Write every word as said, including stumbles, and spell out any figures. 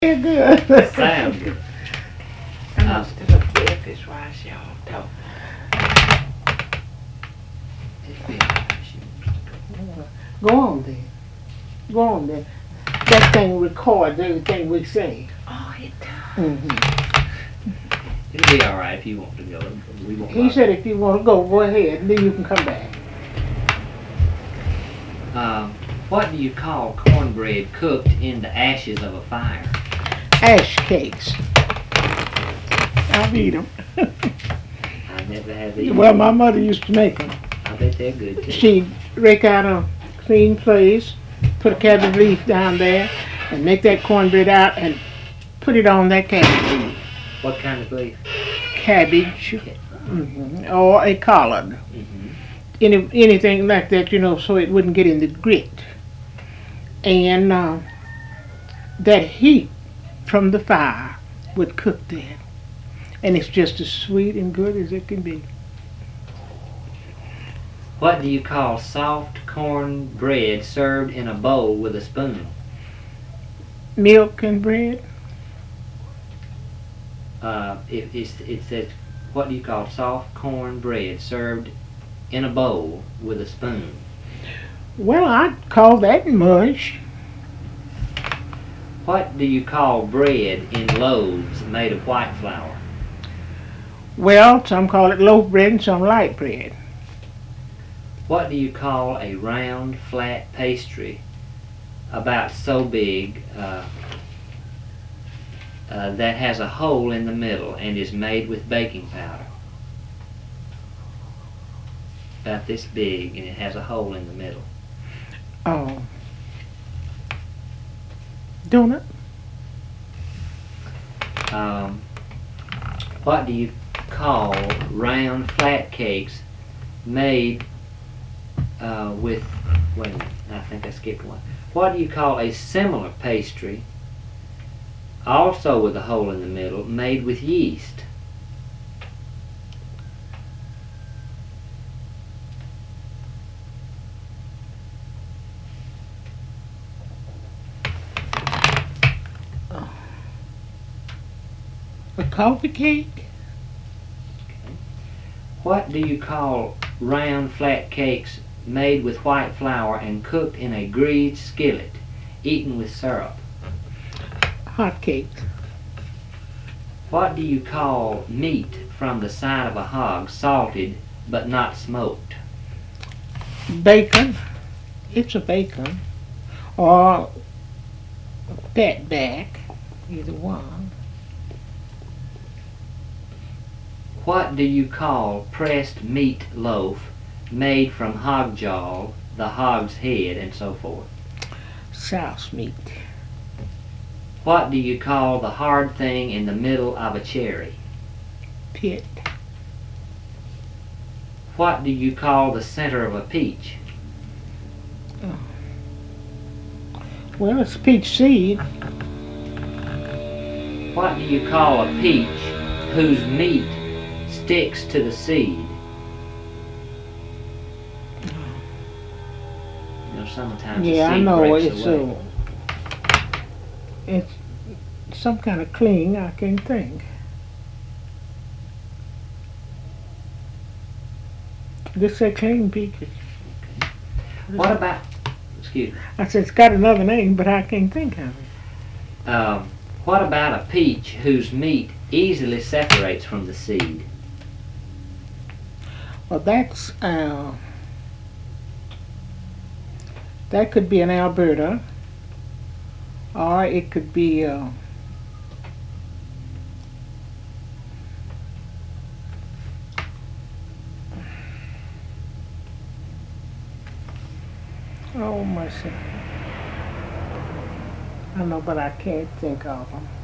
Yeah, good. Sound good. I Uh, must have looked at this while y'all talk. It'd be alright if she wants to go. Go on then. Go on then. That thing records everything we say. Oh, it does. Mm-hmm. It'll be alright if you want to go. We won't He bother. said if you want to go, go ahead, and then you can come back. Um, what do you call cornbread cooked in the ashes of a fire? Ash cakes. I'll eat them. I never have these. Well, my mother used to make them. I bet they're good too. She'd rake out a clean place, put a cabbage leaf down there, and make that cornbread out and put it on that cabbage leaf. What kind of leaf? Cabbage, hmm or a collard. Mm-hmm. Any, anything like that, you know, so it wouldn't get in the grit. And uh, that heat from the fire would cook that. And it's just as sweet and good as it can be. What do you call soft corn bread served in a bowl with a spoon? Milk and bread? Uh, it, it's, it says, what do you call soft corn bread served in a bowl with a spoon? Well, I'd call that mush. What do you call bread in loaves made of white flour? Well, some call it loaf bread and some light bread. What do you call a round, flat pastry about so big uh, uh, that has a hole in the middle and is made with baking powder? About this big, and it has a hole in the middle. Oh. Donut? Um, what do you call round, flat cakes made uh, with, wait a minute, I think I skipped one. What do you call a similar pastry, also with a hole in the middle, made with yeast? A coffee cake? What do you call round, flat cakes made with white flour and cooked in a greased skillet, eaten with syrup? Hot cake. What do you call meat from the side of a hog, salted but not smoked? Bacon. It's a bacon. Or fat back. Either one. What do you call pressed meat loaf made from hog jaw, the hog's head, and so forth? Souse meat. What do you call the hard thing in the middle of a cherry? Pit. What do you call the center of a peach? Well, it's peach seed. What do you call a peach whose meat sticks to the seed? You know, sometimes Yeah, the I seed know breaks it's away. uh, it's some kind of cling. I can't think. This say cling peaches. What about, excuse me, I said it's got another name, but I can't think of it. um, what about a peach whose meat easily separates from the seed? Well, that's uh, that could be an Alberta, or it could be. Uh, Oh, mercy. I know, but I can't think of them.